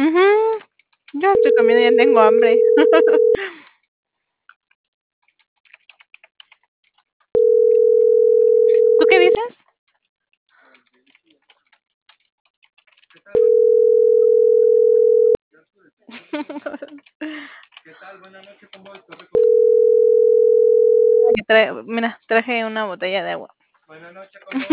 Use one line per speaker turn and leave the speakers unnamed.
Ujú. Yo estoy comiendo, ya tengo hambre. ¿Tú qué dices? Mira, traje una botella de agua.